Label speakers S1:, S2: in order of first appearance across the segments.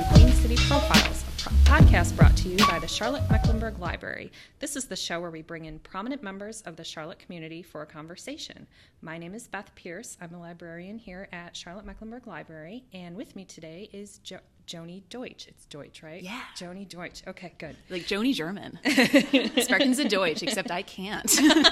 S1: Queen City Profiles, a podcast brought to you by the Charlotte-Mecklenburg Library. This is the show where we bring in prominent members of the Charlotte community for a conversation. My name is Beth Pierce. I'm a librarian here at Charlotte-Mecklenburg Library, and with me today is Joni Deutsch. It's Deutsch, right?
S2: Yeah.
S1: Joni Deutsch. Okay, good.
S2: Like Joni German. Sprechen Sie Deutsch, except I can't.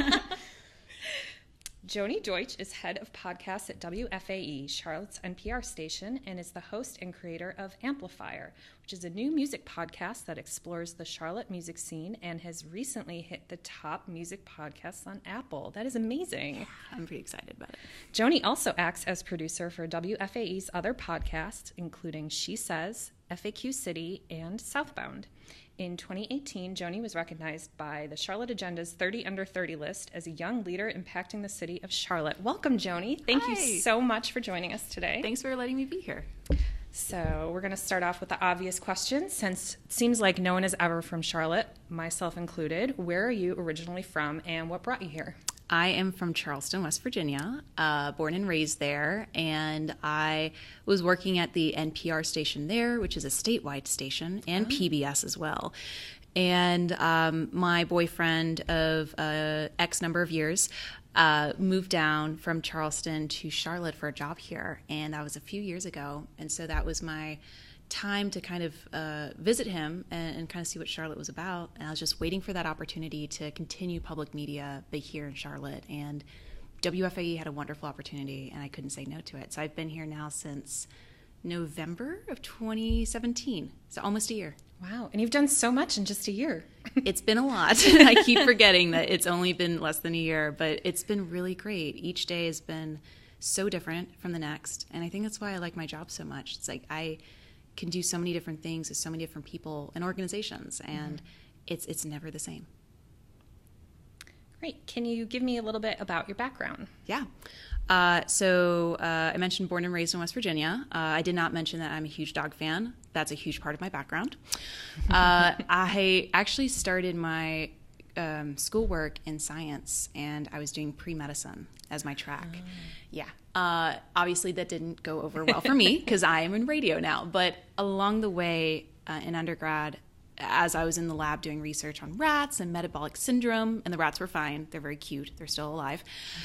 S1: Joni Deutsch is head of podcasts at WFAE, Charlotte's NPR station, and is the host and creator of Amplifier, which is a new music podcast that explores the Charlotte music scene and has recently hit the top music podcasts on Apple. That is amazing.
S2: Yeah, I'm pretty excited about it.
S1: Joni also acts as producer for WFAE's other podcasts, including She Says, FAQ City, and Southbound. In 2018, Joni was recognized by the Charlotte Agenda's 30 Under 30 list as a young leader impacting the city of Charlotte. Welcome, Joni. Thank you so much for joining us today.
S2: Thanks for letting me be here.
S1: So we're going to start off with the obvious question. Since it seems like no one is ever from Charlotte, myself included, where are you originally from and what brought you here?
S2: I am from Charleston, West Virginia, born and raised there, and I was working at the NPR station there, which is a statewide station, and PBS as well. And my boyfriend of X number of years moved down from Charleston to Charlotte for a job here, and that was a few years ago, and so that was my time to kind of visit him and kind of see what Charlotte was about. And I was just waiting for that opportunity to continue public media but here in Charlotte. And WFAE had a wonderful opportunity, and I couldn't say no to it. So I've been here now since November of 2017, so almost a year.
S1: Wow, and you've done so much in just a year.
S2: It's been a lot. I keep forgetting that it's only been less than a year, but it's been really great. Each day has been so different from the next, and I think that's why I like my job so much. It's like I can do so many different things with so many different people and organizations, and it's never the same.
S1: Great. Can you give me a little bit about your background?
S2: Yeah. So I mentioned born and raised in West Virginia. I did not mention that I'm a huge dog fan. That's a huge part of my background. I actually started my schoolwork in science, and I was doing pre-medicine as my track. Yeah. Obviously, that didn't go over well for me because I am in radio now. But along the way in undergrad, as I was in the lab doing research on rats and metabolic syndrome, and the rats were fine. They're very cute. They're still alive.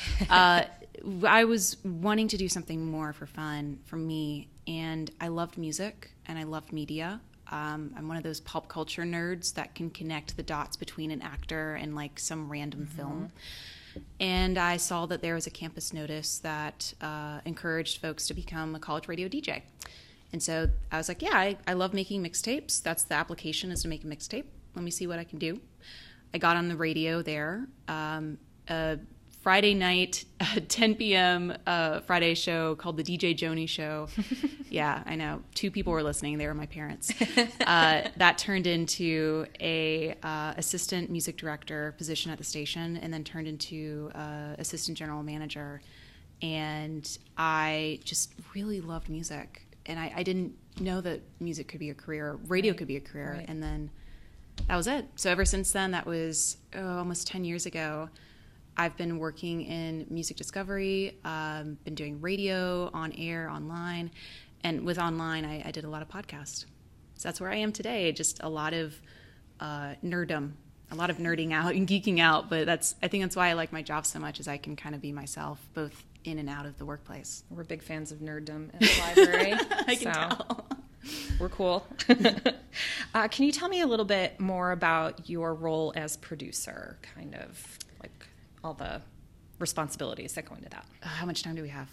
S2: I was wanting to do something more for fun for me, and I loved music and I loved media. I'm one of those pop culture nerds that can connect the dots between an actor and like some random film. And I saw that there was a campus notice that encouraged folks to become a college radio DJ. And so I was like, yeah, I love making mixtapes. That's the application, is to make a mixtape. Let me see what I can do. I got on the radio there. Friday night, 10 p.m. Friday show called the DJ Joni Show. Yeah, I know. 2 people were listening. They were my parents. That turned into a assistant music director position at the station, and then turned into assistant general manager. And I just really loved music. And I didn't know that music could be a career, radio could be a career. Right. And then that was it. So ever since then, that was almost 10 years ago, I've been working in music discovery, been doing radio, on air, online. And with online, I did a lot of podcasts. So that's where I am today, just a lot of nerddom, a lot of nerding out and geeking out. But I think that's why I like my job so much, is I can kind of be myself, both in and out of the workplace.
S1: We're big fans of nerddom at the library.
S2: I can tell.
S1: We're cool. Can you tell me a little bit more about your role as producer, kind of like all the responsibilities that go into that?
S2: How much time do we have?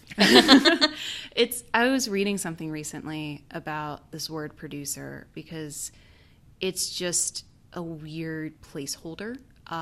S2: I was reading something recently about this word producer, because it's just a weird placeholder.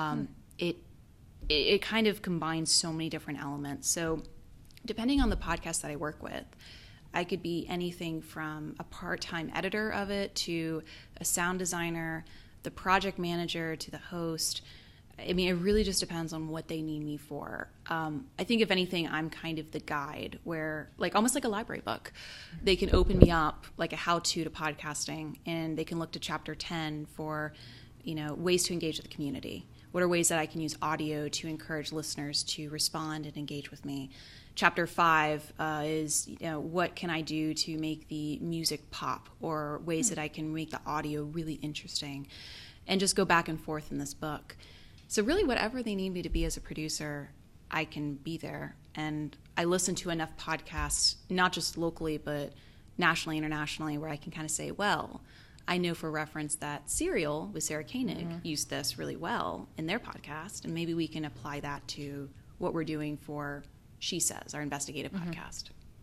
S2: It kind of combines so many different elements. So depending on the podcast that I work with, I could be anything from a part-time editor of it to a sound designer, the project manager to the host. I mean, it really just depends on what they need me for. I think if anything, I'm kind of the guide, where almost like a library book. They can open me up like a how-to to podcasting, and they can look to chapter 10 for, ways to engage with the community, what are ways that I can use audio to encourage listeners to respond and engage with me. Chapter 5 is, what can I do to make the music pop, or ways that I can make the audio really interesting, and just go back and forth in this book. So really whatever they need me to be as a producer, I can be there. And I listen to enough podcasts, not just locally, but nationally, internationally, where I can kind of say, well, I know for reference that Serial with Sarah Koenig used this really well in their podcast, and maybe we can apply that to what we're doing for She Says, our investigative podcast.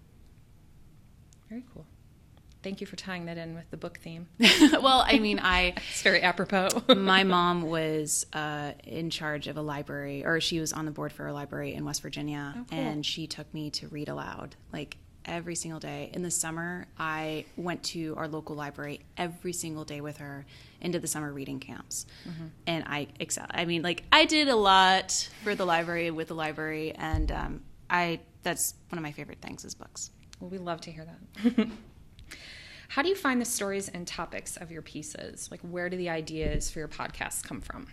S1: Very cool. Thank you for tying that in with the book theme.
S2: Well, I mean,
S1: It's very apropos.
S2: my mom was in charge of a library, or she was on the board for a library in West Virginia,
S1: Oh, cool.
S2: and she took me to read aloud, like every single day. In the summer, I went to our local library every single day with her into the summer reading camps. And I excelled. I mean, like, I did a lot for the library, with the library, and that's one of my favorite things is books.
S1: Well, we love to hear that. How do you find the stories and topics of your pieces? Like, where do the ideas for your podcasts come from?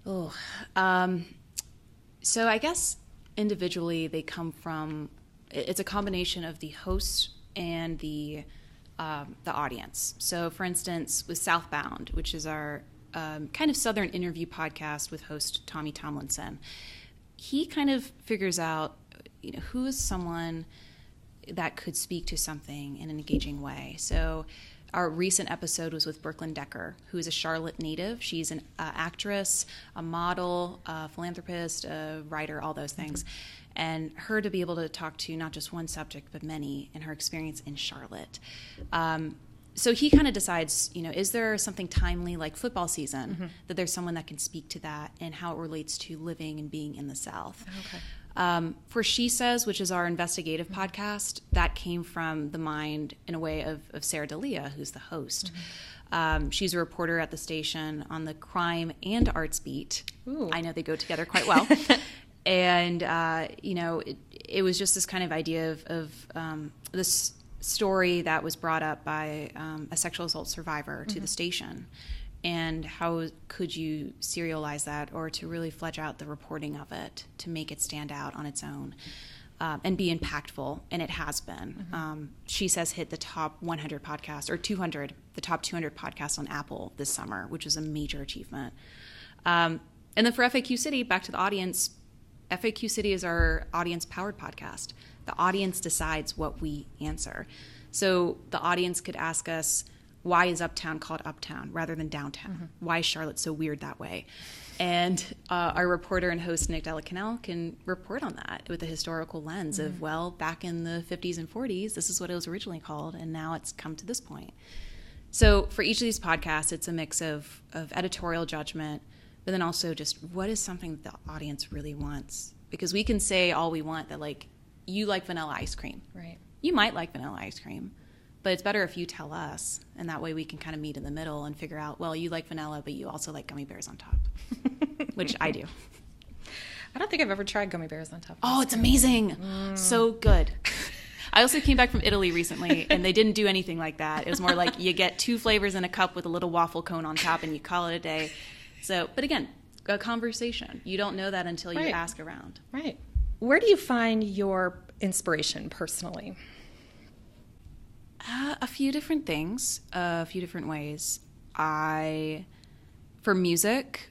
S2: So I guess individually they come from, it's a combination of the host and the audience. So for instance, with Southbound, which is our kind of Southern interview podcast with host Tommy Tomlinson, he kind of figures out, who is someone that could speak to something in an engaging way. So our recent episode was with Brooklyn Decker, who is a Charlotte native. She's an actress, a model, a philanthropist, a writer, all those things. And her to be able to talk to not just one subject, but many, in her experience in Charlotte. So he kind of decides, is there something timely like football season, that there's someone that can speak to that and how it relates to living and being in the South.
S1: Okay.
S2: For She Says, which is our investigative podcast, that came from the mind, in a way, of Sarah D'Elia, who's the host. She's a reporter at the station on the crime and arts beat.
S1: Ooh.
S2: I know they go together quite well. And, it was just this kind of idea of this story that was brought up by a sexual assault survivor to the station. And how could you serialize that, or to really flesh out the reporting of it to make it stand out on its own and be impactful? And it has been. She Says hit the top 100 podcasts, or 200, the top 200 podcasts on Apple this summer, which is a major achievement. And then for FAQ City, back to the audience, FAQ City is our audience-powered podcast. The audience decides what we answer. So the audience could ask us, why is Uptown called Uptown rather than Downtown? Why is Charlotte so weird that way? And our reporter and host, Nick Della-Canal, can report on that with a historical lens of, well, back in the 50s and 40s, this is what it was originally called, and now it's come to this point. So for each of these podcasts, it's a mix of editorial judgment, but then also just what is something that the audience really wants? Because we can say all we want, that, like, you like vanilla ice cream.
S1: Right.
S2: You might like vanilla ice cream, but it's better if you tell us, and that way we can kind of meet in the middle and figure out, well, you like vanilla, but you also like gummy bears on top, which I do.
S1: I don't think I've ever tried gummy bears on top.
S2: Oh, it's amazing. So good. I also came back from Italy recently, and they didn't do anything like that. It was more like you get 2 flavors in a cup with a little waffle cone on top, and you call it a day. So, but again, a conversation. You don't know that until you ask around.
S1: Right. Where do you find your inspiration personally?
S2: A few different things, a few different ways. For music,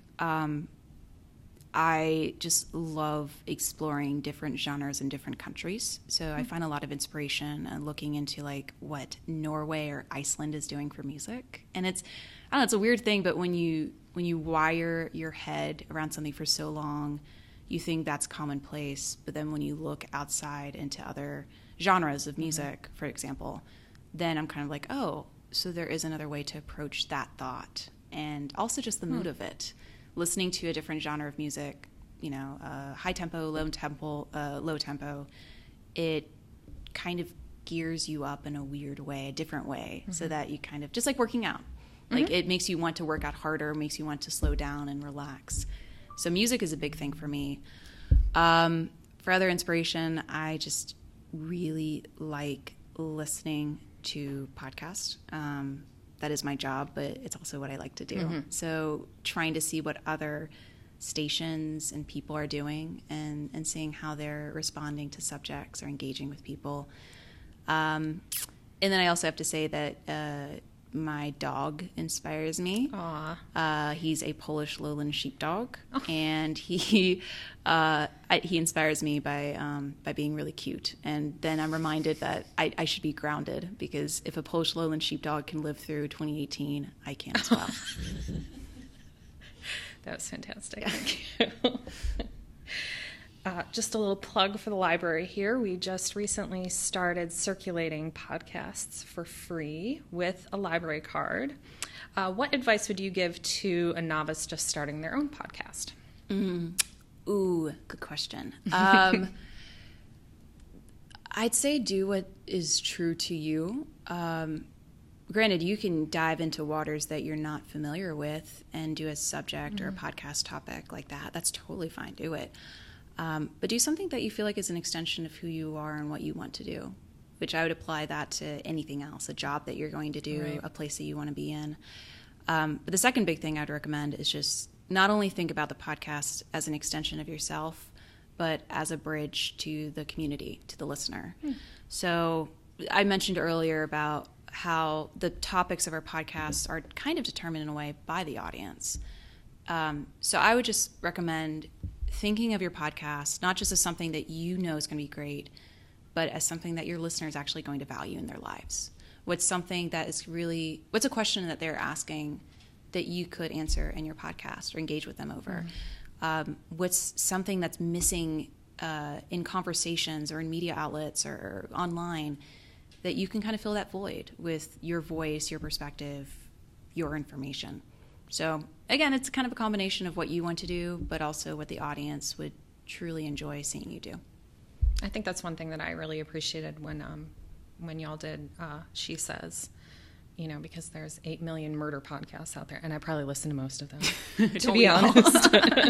S2: I just love exploring different genres in different countries. So I find a lot of inspiration looking into like what Norway or Iceland is doing for music. And it's a weird thing, but when you wire your head around something for so long, you think that's commonplace. But then when you look outside into other genres of music, for example, then I'm kind of like, oh, so there is another way to approach that thought. And also just the mood of it. Listening to a different genre of music, high tempo, low tempo, it kind of gears you up in a weird way, a different way, so that you kind of, just like working out. Like it makes you want to work out harder, makes you want to slow down and relax. So music is a big thing for me. For other inspiration, I just really like listening to podcasts. That is my job, but it's also what I like to do. So trying to see what other stations and people are doing, and seeing how they're responding to subjects or engaging with people. And then I also have to say that my dog inspires me.
S1: Aw.
S2: He's a Polish lowland sheepdog, and he inspires me by being really cute. And then I'm reminded that I should be grounded, because if a Polish lowland sheepdog can live through 2018, I can as well.
S1: That was fantastic. Thank you. Just a little plug for the library here. We just recently started circulating podcasts for free with a library card. What advice would you give to a novice just starting their own podcast?
S2: Ooh, good question. I'd say do what is true to you. Granted, you can dive into waters that you're not familiar with and do a subject or a podcast topic like that. That's totally fine. Do it. But do something that you feel like is an extension of who you are and what you want to do, which I would apply that to anything else, a job that you're going to do,
S1: right.
S2: A place that you want to be in. But the second big thing I'd recommend is just not only think about the podcast as an extension of yourself, but as a bridge to the community, to the listener. So I mentioned earlier about how the topics of our podcasts are kind of determined in a way by the audience. So I would just recommend thinking of your podcast not just as something that you know is going to be great, but as something that your listener is actually going to value in their lives. What's a question that they're asking that you could answer in your podcast or engage with them over? What's something that's missing in conversations or in media outlets or online that you can kind of fill that void with your voice, your perspective, your information? So again, it's kind of a combination of what you want to do, but also what the audience would truly enjoy seeing you do.
S1: I think that's one thing that I really appreciated when y'all did She Says, because there's 8 million murder podcasts out there, and I probably listen to most of them, to be honest.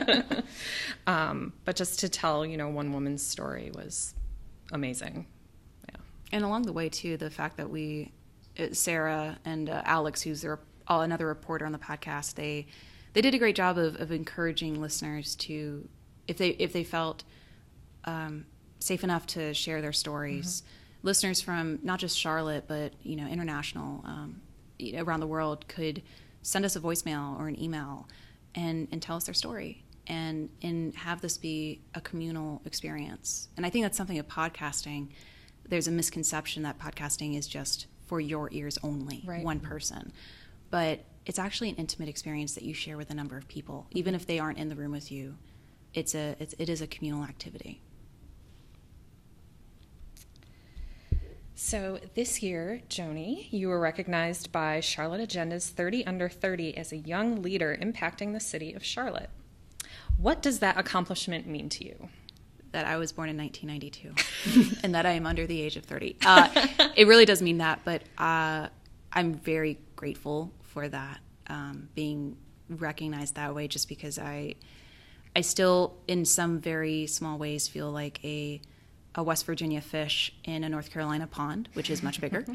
S1: But just to tell, one woman's story was amazing. Yeah.
S2: And along the way, too, the fact that Sarah and Alex, who's another reporter on the podcast, they did a great job of encouraging listeners to, if they felt safe enough to share their stories. Listeners from not just Charlotte, but international, around the world could send us a voicemail or an email and tell us their story and have this be a communal experience. And I think that's something of podcasting. There's a misconception that podcasting is just for your ears only, right. One person. But it's actually an intimate experience that you share with a number of people, even if they aren't in the room with you. It is a communal activity.
S1: So this year, Joni, you were recognized by Charlotte Agenda's 30 Under 30 as a young leader impacting the city of Charlotte. What does that accomplishment mean to you?
S2: That I was born in 1992 and that I am under the age of 30. It really does mean that, but I'm very grateful for that, being recognized that way, just because I still, in some very small ways, feel like a West Virginia fish in a North Carolina pond, which is much bigger.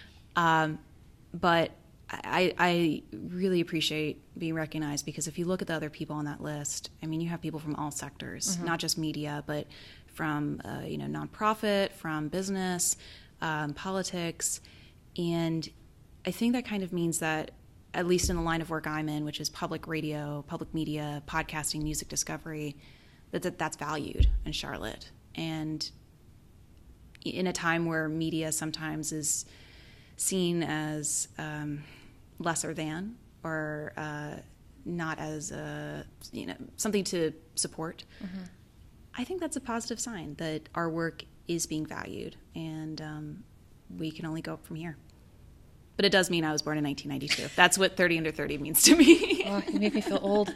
S2: But I really appreciate being recognized, because if you look at the other people on that list, I mean, you have people from all sectors, not just media, but from nonprofit, from business, politics, and I think that kind of means that, at least in the line of work I'm in, which is public radio, public media, podcasting, music discovery, that's valued in Charlotte. And in a time where media sometimes is seen as lesser than, or not as something to support, I think that's a positive sign that our work is being valued, and we can only go up from here. But it does mean I was born in 1992. That's what 30 Under 30 means to me.
S1: Oh, you make me feel old.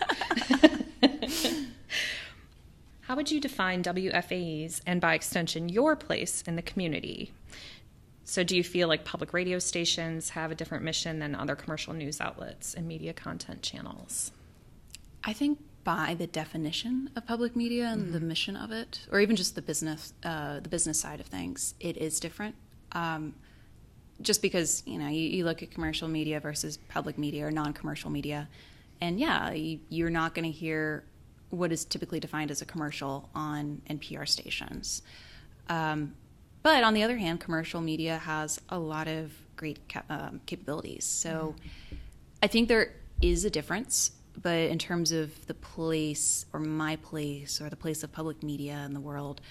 S1: How would you define WFAE's, and by extension, your place in the community? So do you feel like public radio stations have a different mission than other commercial news outlets and media content channels?
S2: I think by the definition of public media and the mission of it, or even just the business side of things, it is different. Just because, you look at commercial media versus public media or non-commercial media, and you're not going to hear what is typically defined as a commercial on NPR stations. But on the other hand, commercial media has a lot of great capabilities. So I think there is a difference, but in terms of the place or my place or the place of public media in the world,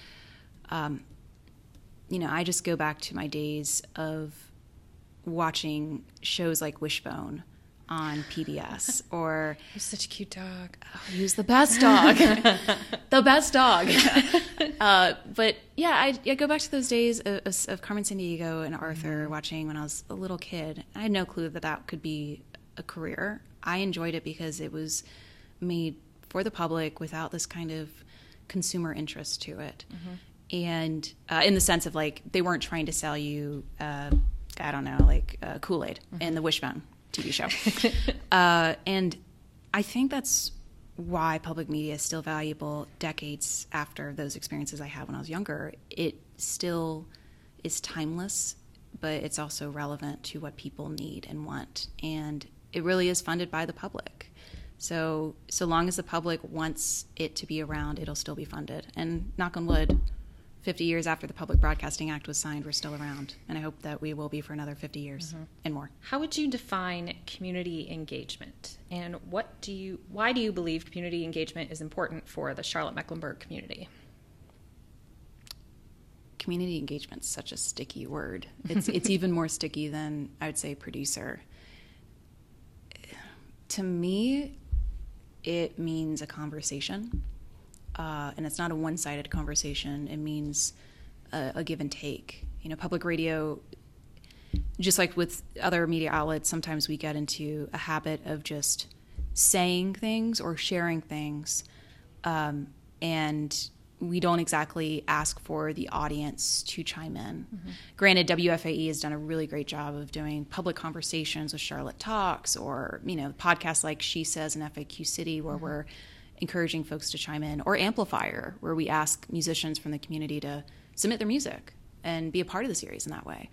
S2: I just go back to my days of watching shows like Wishbone on PBS, or
S1: He was such a cute dog.
S2: Oh, he was the best dog. The best dog. But yeah, I go back to those days of Carmen Sandiego and Arthur watching when I was a little kid. I had no clue that could be a career. I enjoyed it because it was made for the public without this kind of consumer interest to it. And in the sense of like, they weren't trying to sell you, Kool-Aid in the Wishbone TV show. And I think that's why public media is still valuable decades after those experiences I had when I was younger. It still is timeless, but it's also relevant to what people need and want. And it really is funded by the public. So long as the public wants it to be around, it'll still be funded. And knock on wood, 50 years after the Public Broadcasting Act was signed, we're still around. And I hope that we will be for another 50 years and more.
S1: How would you define community engagement? And why do you believe community engagement is important for the Charlotte-Mecklenburg community?
S2: Community engagement is such a sticky word. It's even more sticky than, I would say, producer. To me, it means a conversation. And it's not a one-sided conversation. It means a give and take. Public radio, just like with other media outlets, sometimes we get into a habit of just saying things or sharing things, and we don't exactly ask for the audience to chime in. Granted, WFAE has done a really great job of doing public conversations with Charlotte Talks, or podcasts like She Says and FAQ City, where we're encouraging folks to chime in, or Amplifier, where we ask musicians from the community to submit their music and be a part of the series in that way.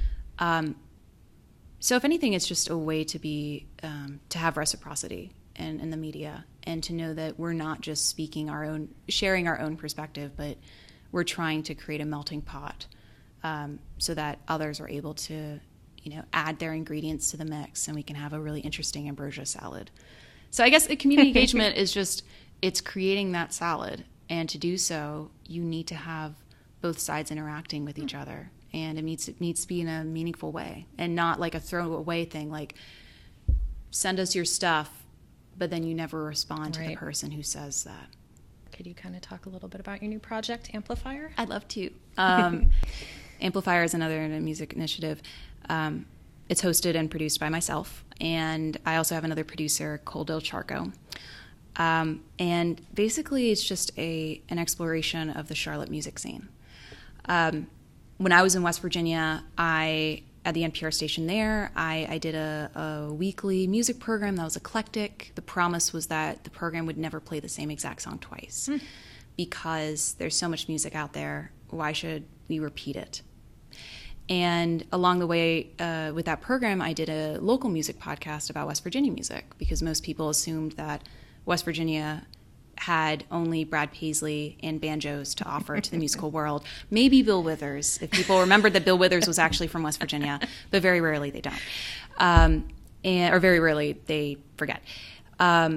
S2: So if anything, it's just a way to have reciprocity in the media, and to know that we're not just sharing our own perspective, but we're trying to create a melting pot, so that others are able to, add their ingredients to the mix, and we can have a really interesting ambrosia salad. So I guess community engagement is just, it's creating that salad. And to do so, you need to have both sides interacting with each other. And it needs to be in a meaningful way, and not like a throwaway thing, like send us your stuff, but then you never respond to the person who says that.
S1: Could you kind of talk a little bit about your new project, Amplifier?
S2: I'd love to. Amplifier is another music initiative. It's hosted and produced by myself, and I also have another producer, Cole Del Charco. And basically, it's just an exploration of the Charlotte music scene. When I was in West Virginia, at the NPR station there, I did a weekly music program that was eclectic. The promise was that the program would never play the same exact song twice, because there's so much music out there. Why should we repeat it? And along the way with that program, I did a local music podcast about West Virginia music, because most people assumed that West Virginia had only Brad Paisley and banjos to offer to the musical world. Maybe Bill Withers, if people remembered that Bill Withers was actually from West Virginia, but very rarely they don't. Or very rarely they forget. But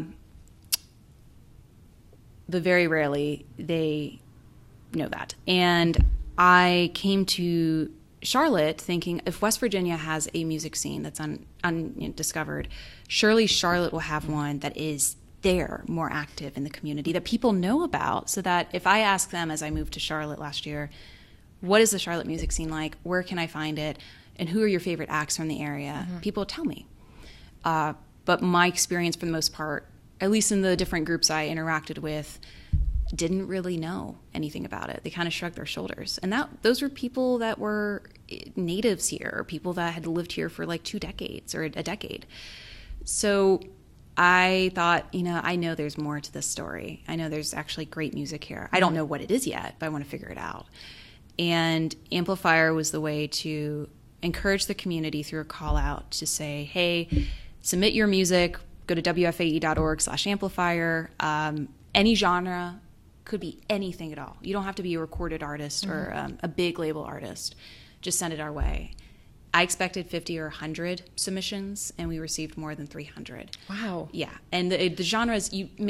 S2: very rarely they know that. And I came to Charlotte thinking, if West Virginia has a music scene that's undiscovered, surely Charlotte will have one that is there, more active in the community, that people know about, so that if I ask them, as I moved to Charlotte last year, what is the Charlotte music scene like? Where can I find it? And who are your favorite acts from the area? People tell me. But my experience, for the most part, at least in the different groups I interacted with, didn't really know anything about it. They kind of shrugged their shoulders. And those were people that were natives here, or people that had lived here for like 2 decades or a decade. So I thought, I know there's more to this story. I know there's actually great music here. I don't know what it is yet, but I want to figure it out. And Amplifier was the way to encourage the community through a call out to say, hey, submit your music, go to wfae.org/amplifier, any genre, could be anything at all. You don't have to be a recorded artist or a big label artist. Just send it our way. I expected 50 or 100 submissions, and we received more than 300.
S1: Wow.
S2: Yeah, and the genres,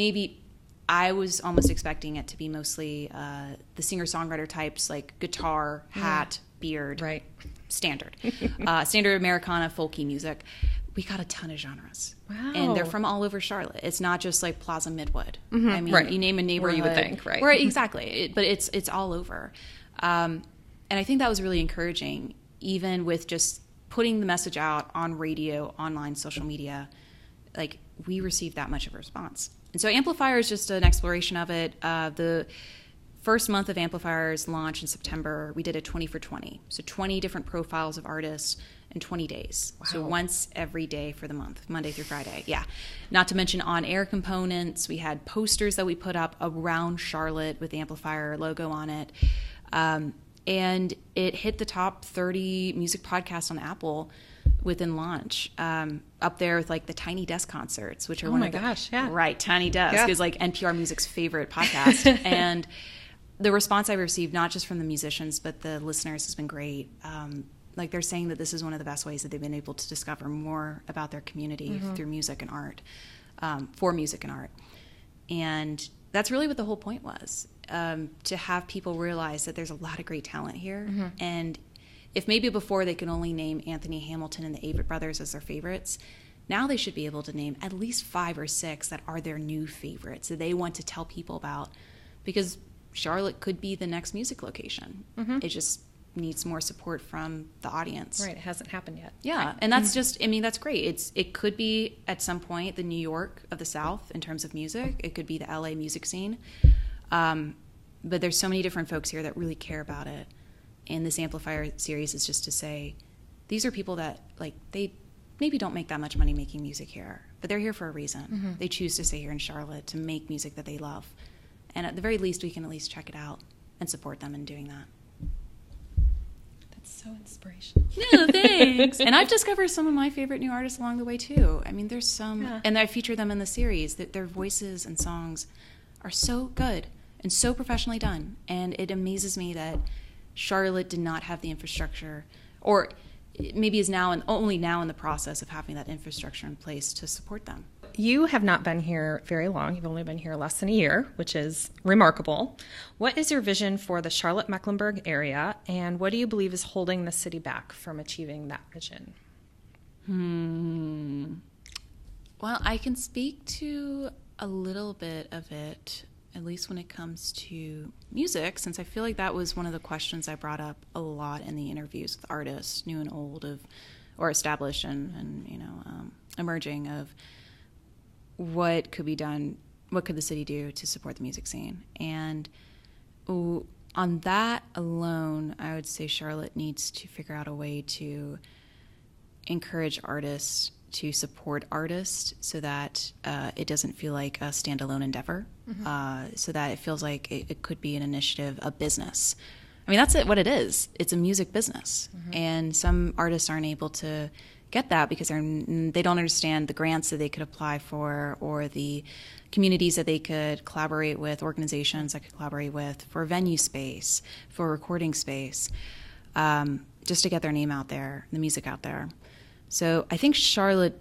S2: I was almost expecting it to be mostly the singer-songwriter types, like guitar, hat, beard,
S1: right,
S2: standard. Standard Americana, folky music. We got a ton of genres.
S1: Wow.
S2: And they're from all over Charlotte. It's not just like Plaza Midwood.
S1: Mm-hmm.
S2: I mean,
S1: right.
S2: You name a neighborhood.
S1: Where you would think, right?
S2: Right, exactly. But it's all over. And I think that was really encouraging, even with just putting the message out on radio, online, social media. Like, we received that much of a response. And so Amplifier is just an exploration of it. The first month of Amplifier's launch in September, we did a 20 for 20. So 20 different profiles of artists in 20 days.
S1: Wow.
S2: So once every day for the month, Monday through Friday. Yeah. Not to mention on-air components. We had posters that we put up around Charlotte with the Amplifier logo on it. And it hit the top 30 music podcasts on Apple within launch, up there with like the Tiny Desk concerts, which are one of the,
S1: gosh, yeah.
S2: Right, Tiny Desk is like NPR Music's favorite podcast. And the response I received, not just from the musicians, but the listeners, has been great. Like, they're saying that this is one of the best ways that they've been able to discover more about their community through music and art, for music and art. And that's really what the whole point was, to have people realize that there's a lot of great talent here. And if maybe before they could only name Anthony Hamilton and the Avett Brothers as their favorites, now they should be able to name at least 5 or 6 that are their new favorites that they want to tell people about, because Charlotte could be the next music location. It just needs more support from the audience.
S1: Right, it hasn't happened yet.
S2: Yeah, and that's just, I mean, that's great. It could be, at some point, the New York of the South in terms of music. It could be the LA music scene. But there's so many different folks here that really care about it. And this Amplifier series is just to say, these are people that, like, they maybe don't make that much money making music here, but they're here for a reason. They choose to stay here in Charlotte to make music that they love. And at the very least, we can at least check it out and support them in doing that.
S1: So inspirational.
S2: No, thanks. And I've discovered some of my favorite new artists along the way too. I mean, there's some, and I feature them in the series. That their voices and songs are so good and so professionally done. And it amazes me that Charlotte did not have the infrastructure, or maybe is now and only now in the process of having that infrastructure in place to support them.
S1: You have not been here very long. You've only been here less than a year, which is remarkable. What is your vision for the Charlotte-Mecklenburg area, and what do you believe is holding the city back from achieving that vision?
S2: Well, I can speak to a little bit of it, at least when it comes to music, since I feel like that was one of the questions I brought up a lot in the interviews with artists, new and old, or established and emerging, of what could be done, what could the city do to support the music scene. And on that alone, I would say Charlotte needs to figure out a way to encourage artists to support artists, so that it doesn't feel like a standalone endeavor, so that it feels like it could be an initiative, a business. I mean, that's what it is. It's a music business. And some artists aren't able to get that because they don't understand the grants that they could apply for, or the communities that they could collaborate with, organizations that could collaborate with for venue space, for recording space, just to get their name out there, the music out there. So I think Charlotte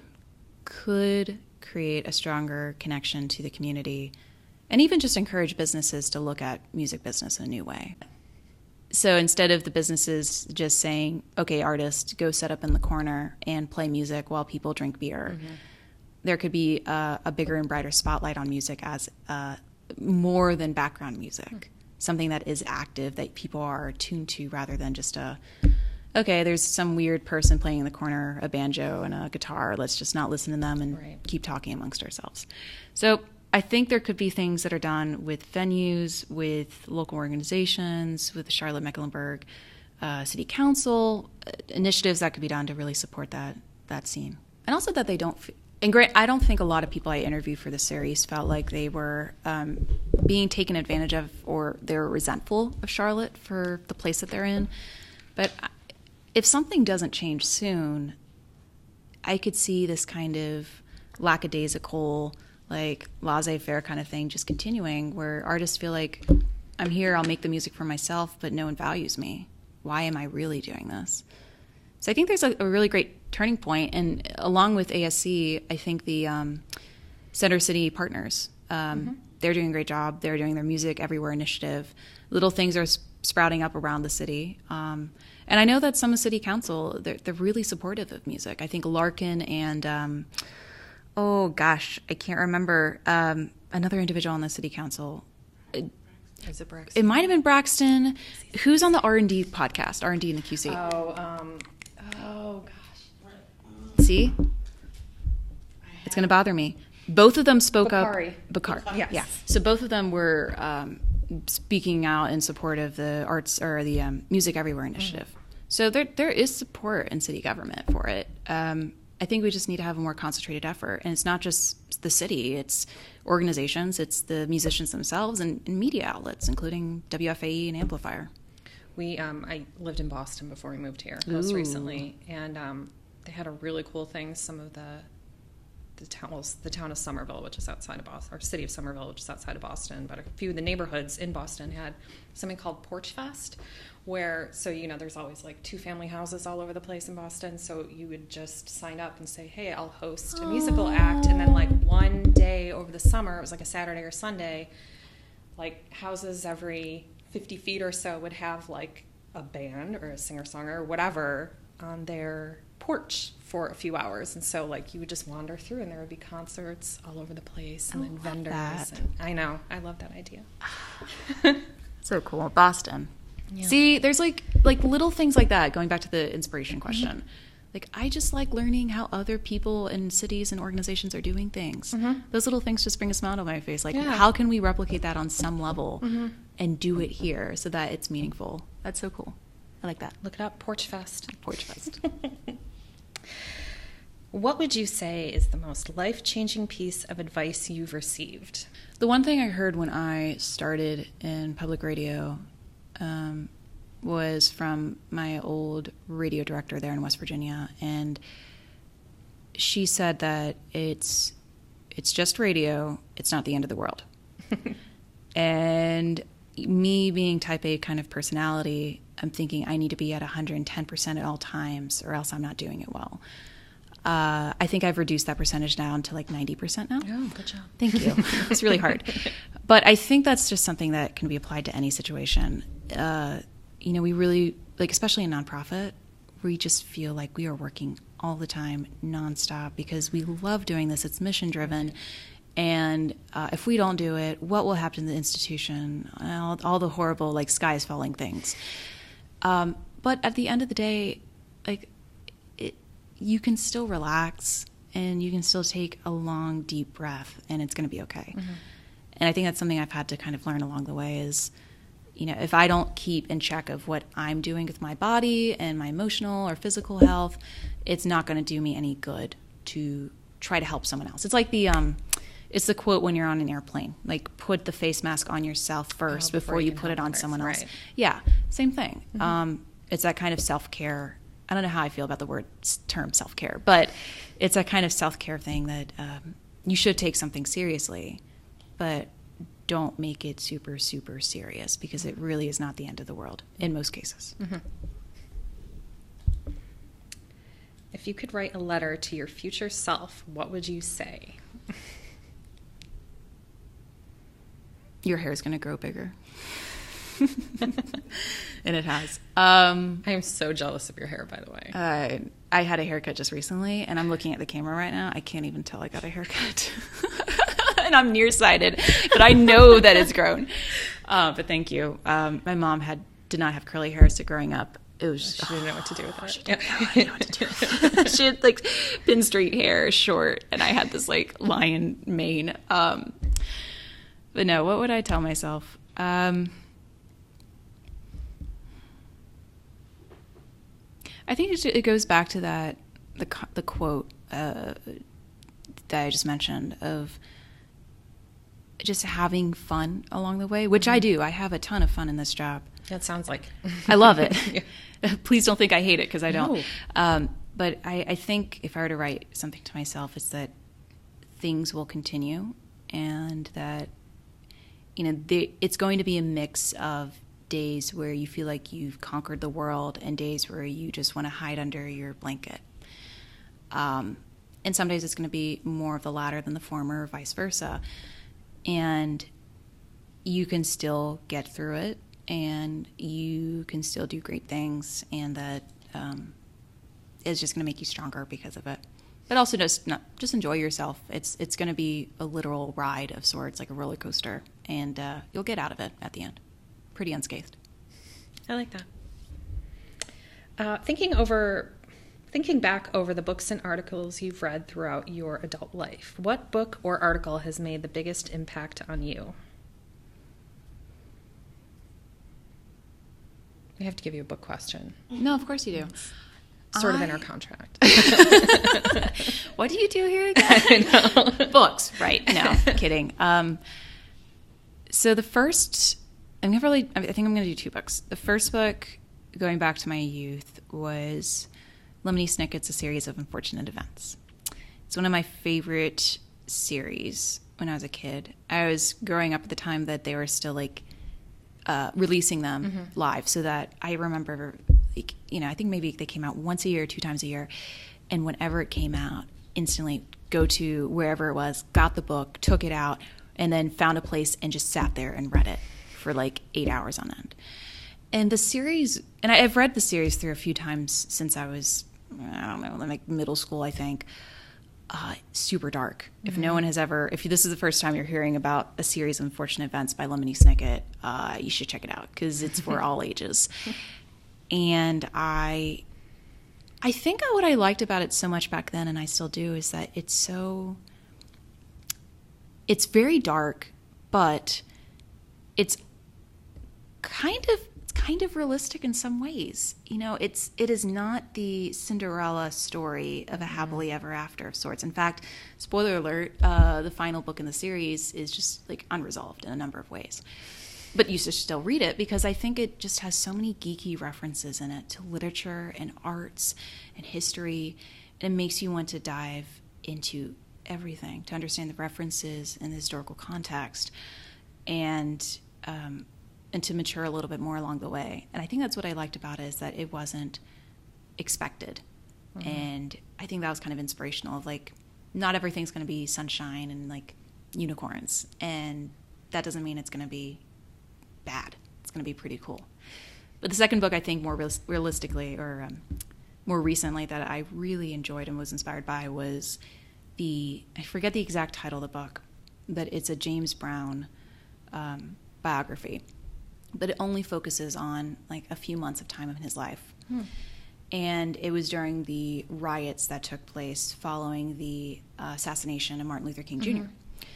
S2: could create a stronger connection to the community, and even just encourage businesses to look at music business in a new way. So instead of the businesses just saying, okay, artist, go set up in the corner and play music while people drink beer, there could be a bigger and brighter spotlight on music as more than background music, something that is active, that people are tuned to, rather than just okay, there's some weird person playing in the corner, a banjo and a guitar, let's just not listen to them and keep talking amongst ourselves. So I think there could be things that are done with venues, with local organizations, with the Charlotte-Mecklenburg City Council, initiatives that could be done to really support that scene. And also that they don't, I don't think a lot of people I interviewed for the series felt like they were being taken advantage of, or they're resentful of Charlotte for the place that they're in. But if something doesn't change soon, I could see this kind of lackadaisical, like laissez-faire kind of thing just continuing, where artists feel like, I'm here, I'll make the music for myself, but no one values me. Why am I really doing this? So I think there's a really great turning point, and along with ASC, I think the Center City Partners, they're doing a great job. They're doing their Music Everywhere initiative. Little things are sprouting up around the city. And I know that some of City Council, they're really supportive of music. I think Larkin and, oh gosh, I can't remember, another individual on the City Council.
S1: Is it Braxton?
S2: It might have been Braxton. Who's on the R&D podcast, R&D in the QC?
S1: Oh gosh.
S2: See? It's going to bother me. Both of them spoke
S1: Bakari.
S2: up. Bakari.
S1: Yes.
S2: Yeah. So both of them were speaking out in support of the arts or the Music Everywhere initiative. So there is support in city government for it. I think we just need to have a more concentrated effort. And it's not just the city, it's organizations, it's the musicians themselves and media outlets, including WFAE and Amplifier.
S1: I lived in Boston before we moved here most recently, and they had a really cool thing. Some of the town of Somerville, which is outside of Boston, or city of Somerville, which is outside of Boston, but a few of the neighborhoods in Boston had something called Porch Fest, where, so, there's always like 2-family houses all over the place in Boston, so you would just sign up and say, hey, I'll host a musical act, and then like one day over the summer, it was like a Saturday or Sunday, like houses every 50 feet or so would have like a band or a singer-songwriter or whatever on their porch for a few hours, and so like you would just wander through and there would be concerts all over the place and then vendors. And I know, I love that idea.
S2: So cool. Boston. Yeah. See, there's like little things like that, going back to the inspiration question. Like, I just like learning how other people in cities and organizations are doing things. Those little things just bring a smile to my face. Like, how can we replicate that on some level and do it here so that it's meaningful? That's so cool. I like that.
S1: Look it up, Porch Fest.
S2: Porch Fest.
S1: What would you say is the most life-changing piece of advice you've received?
S2: The one thing I heard when I started in public radio was from my old radio director there in West Virginia, and she said that it's just radio, it's not the end of the world. And me being type A kind of personality, I'm thinking I need to be at 110% at all times or else I'm not doing it well. I think I've reduced that percentage down to like 90% now.
S1: Oh, good job.
S2: Thank you. It's really hard. But I think that's just something that can be applied to any situation. We really, like, especially in nonprofit, we just feel like we are working all the time, nonstop, because we love doing this. It's mission driven. And if we don't do it, what will happen to the institution? All the horrible, like, sky is falling things. But at the end of the day, like, you can still relax and you can still take a long, deep breath, and it's going to be okay. And I think that's something I've had to kind of learn along the way is, if I don't keep in check of what I'm doing with my body and my emotional or physical health, it's not going to do me any good to try to help someone else. It's like it's the quote when you're on an airplane, like, put the face mask on yourself first before you put it on someone else. Right. Yeah, same thing. It's that kind of self-care. I don't know how I feel about the term self-care, but it's a kind of self-care thing that you should take something seriously, but don't make it super, super serious, because it really is not the end of the world in most cases.
S1: If you could write a letter to your future self, what would you say?
S2: Your hair is going to grow bigger. And it has. I
S1: am so jealous of your hair, by the way.
S2: I had a haircut just recently, and I'm looking at the camera right now. I can't even tell I got a haircut. And I'm nearsighted, but I know that it's grown. But thank you. My mom did not have curly hair, so growing up, it was
S1: she didn't know what to do with it.
S2: She didn't know what to do. She had like Pin Street hair, short, and I had this like lion mane. But no, what would I tell myself? I think it goes back to the quote that I just mentioned of just having fun along the way, which I do. I have a ton of fun in this job.
S1: That sounds like
S2: I love it. Please don't think I hate it, because I don't. No. But I think if I were to write something to myself, it's that things will continue, and that, it's going to be a mix of days where you feel like you've conquered the world and days where you just want to hide under your blanket. And some days it's going to be more of the latter than the former, or vice versa. And you can still get through it, and you can still do great things, and that is just going to make you stronger because of it. But also just enjoy yourself. It's going to be a literal ride of sorts, like a roller coaster, and you'll get out of it at the end, pretty unscathed.
S1: I like that. Thinking back over the books and articles you've read throughout your adult life, what book or article has made the biggest impact on you? We have to give you a book question.
S2: No, of course you do.
S1: Sort of in our contract.
S2: What do you do here again? I know. Books, right? No, kidding. So the first, I think I'm going to do 2 books. The first book, going back to my youth, was Lemony Snicket's A Series of Unfortunate Events. It's one of my favorite series when I was a kid. I was growing up at the time that they were still releasing them live, so that I remember, I think maybe they came out once a year, 2 times a year, and whenever it came out, instantly go to wherever it was, got the book, took it out, and then found a place and just sat there and read it for 8 hours on end. And the series, and I've read the series through a few times since I was, middle school, I think. Super dark. If no one has ever, if this is the first time you're hearing about A Series of Unfortunate Events by Lemony Snicket, you should check it out because it's for all ages. And I think what I liked about it so much back then, and I still do, is that it's very dark, but it's kind of realistic in some ways. It is not the Cinderella story of a happily ever after of sorts. In fact, spoiler alert, the final book in the series is just unresolved in a number of ways. But you should still read it because I think it just has so many geeky references in it to literature and arts and history, and it makes you want to dive into everything to understand the references and the historical context, and to mature a little bit more along the way. And I think that's what I liked about it, is that it wasn't expected. Mm-hmm. And I think that was kind of inspirational of not everything's going to be sunshine and unicorns. And that doesn't mean it's going to be bad. It's going to be pretty cool. But the second book, I think more realistically, or more recently, that I really enjoyed and was inspired by was I forget the exact title of the book, but it's a James Brown biography. But it only focuses on a few months of time in his life. And it was during the riots that took place following the assassination of Martin Luther King Jr.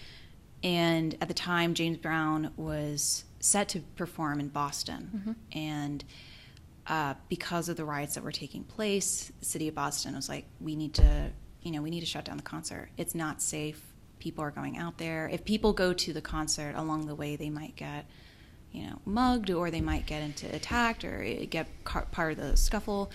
S2: And at the time, James Brown was set to perform in Boston. And because of the riots that were taking place, the city of Boston was like, we need to shut down the concert. It's not safe. People are going out there. If people go to the concert, along the way, they might get mugged, or they might get attacked, or get part of the scuffle.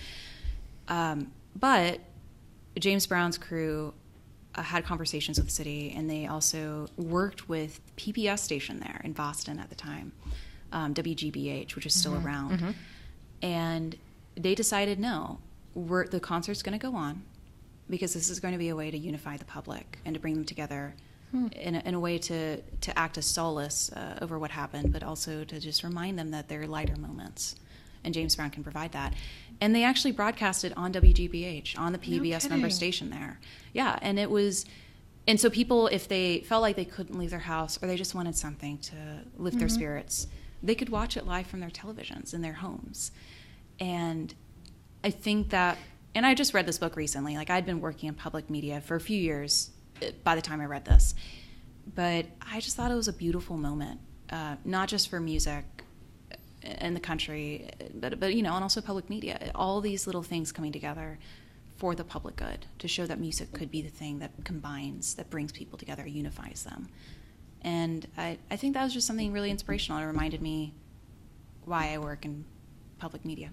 S2: But James Brown's crew had conversations with the city, and they also worked with PBS station there in Boston at the time, WGBH, which is still around. And they decided, no, the concert's going to go on because this is going to be a way to unify the public and to bring them together in a way to act as solace over what happened, but also to just remind them that there are lighter moments, and James Brown can provide that. And they actually broadcast it on WGBH, on the PBS member station there. Yeah, and so people, if they felt like they couldn't leave their house, or they just wanted something to lift their spirits, they could watch it live from their televisions in their homes. And I think that, and I just read this book recently, I'd been working in public media for a few years by the time I read this, but I just thought it was a beautiful moment, not just for music in the country, but and also public media. All these little things coming together for the public good, to show that music could be the thing that combines, that brings people together, unifies them. And I think that was just something really inspirational. It reminded me why I work in public media.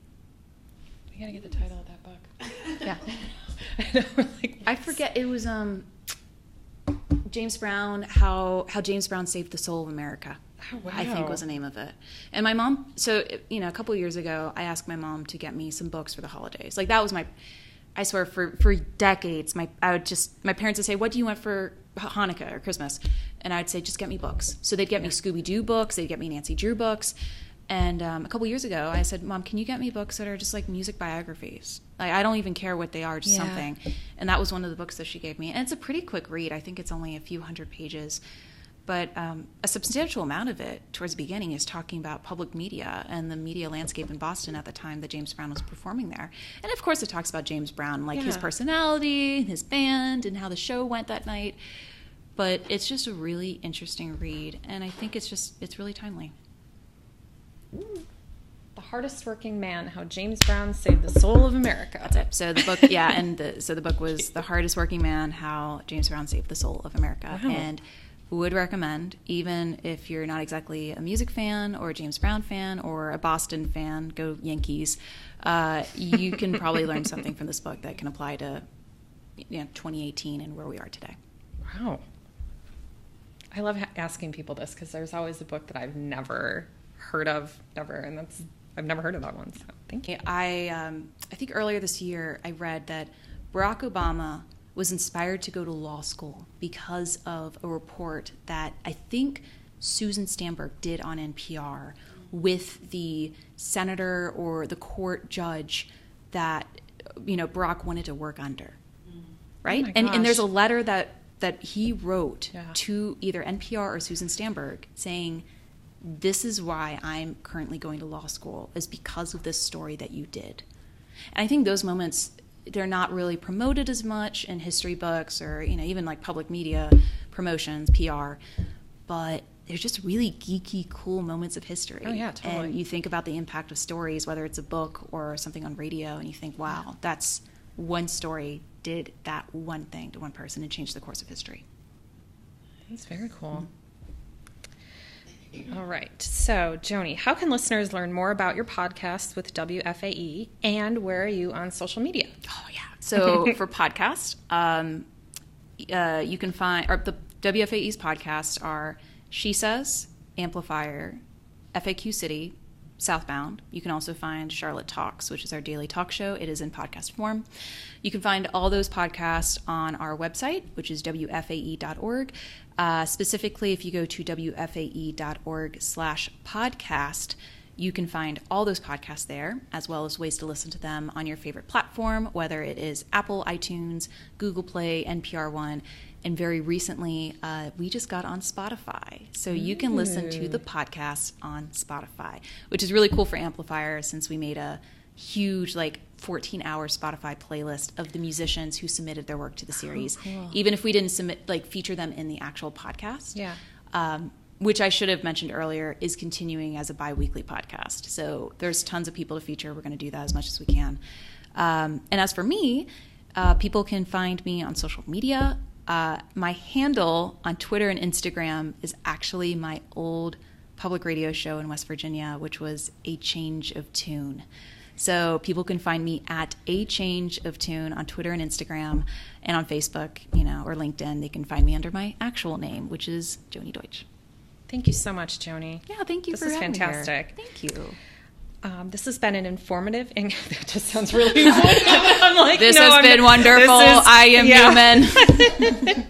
S1: We gotta get the title of that book.
S2: Yeah.
S1: I know,
S2: I forget. It was James Brown, how James Brown saved the soul of America.
S1: Oh, wow.
S2: I think was the name of it. And my mom, so, a couple of years ago, I asked my mom to get me some books for the holidays. Like, that was I swear, for decades, my parents would say, what do you want for Hanukkah or Christmas? And I'd say, just get me books. So they'd get me Scooby-Doo books, they'd get me Nancy Drew books. And a couple years ago, I said, Mom, can you get me books that are just like music biographies? Like, I don't even care what they are, just something. And that was one of the books that she gave me. And it's a pretty quick read. I think it's only a few hundred pages. But a substantial amount of it, towards the beginning, is talking about public media and the media landscape in Boston at the time that James Brown was performing there. And, of course, it talks about James Brown, like his personality, his band, and how the show went that night. But it's just a really interesting read, and I think it's really timely.
S1: The Hardest Working Man, How James Brown Saved the Soul of America.
S2: That's it. So the book, so the book was The Hardest Working Man, How James Brown Saved the Soul of America. Wow. And would recommend, even if you're not exactly a music fan or a James Brown fan or a Boston fan, go Yankees, you can probably learn something from this book that can apply to 2018 and where we are today.
S1: Wow. I love asking people this because there's always a book that I've never heard of, and I've never heard of that one, so thank you.
S2: I think earlier this year I read that Barack Obama was inspired to go to law school because of a report that I think Susan Stamberg did on NPR with the senator or the court judge that Barack wanted to work under, right?
S1: Oh
S2: and there's a letter that he wrote to either NPR or Susan Stamberg saying, this is why I'm currently going to law school, is because of this story that you did. And I think those moments, they're not really promoted as much in history books or even like public media promotions, PR, but they're just really geeky, cool moments of history.
S1: Oh yeah, totally.
S2: And you think about the impact of stories, whether it's a book or something on radio, and you think, wow, that's one story did that one thing to one person and changed the course of history.
S1: That's very cool. All right. So, Joni, how can listeners learn more about your podcast with WFAE, and where are you on social media?
S2: Oh, yeah. So, for podcasts, you can find the WFAE's podcasts are She Says, Amplifier, FAQ City, Southbound. You can also find Charlotte Talks, which is our daily talk show. It is in podcast form. You can find all those podcasts on our website, which is WFAE.org. Specifically, if you go to WFAE.org/podcast, you can find all those podcasts there, as well as ways to listen to them on your favorite platform, whether it is Apple, iTunes, Google Play, NPR One, and very recently, we just got on Spotify. So you can listen to the podcast on Spotify, which is really cool for Amplifier, since we made a huge, 14-hour Spotify playlist of the musicians who submitted their work to the series. Oh, cool. Even if we didn't feature them in the actual podcast.
S1: Yeah.
S2: Which I should have mentioned earlier, is continuing as a bi-weekly podcast. So there's tons of people to feature. We're going to do that as much as we can. And as for me, people can find me on social media. My handle on Twitter and Instagram is actually my old public radio show in West Virginia, which was A Change of Tune. So people can find me at A Change of Tune on Twitter and Instagram, and on Facebook, or LinkedIn. They can find me under my actual name, which is Joni Deutsch.
S1: Thank you so much, Joni.
S2: Yeah, thank you for having me. This is fantastic. Thank you.
S1: This has been an informative, and that just sounds really good. I'm like,
S2: this has been wonderful. I am human.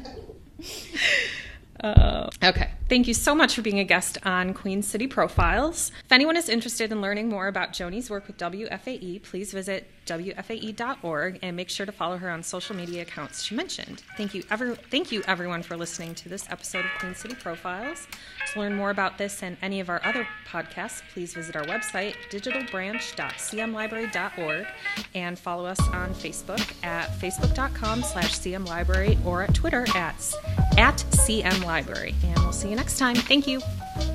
S1: Okay. Thank you so much for being a guest on Queen City Profiles. If anyone is interested in learning more about Joni's work with WFAE, please visit WFAE.org and make sure to follow her on social media accounts she mentioned. Thank you everyone for listening to this episode of Queen City Profiles. To learn more about this and any of our other podcasts, please visit our website, digitalbranch.cmlibrary.org, and follow us on Facebook at facebook.com/cmlibrary or at Twitter at CMLibrary. And we'll see you next time. Thank you.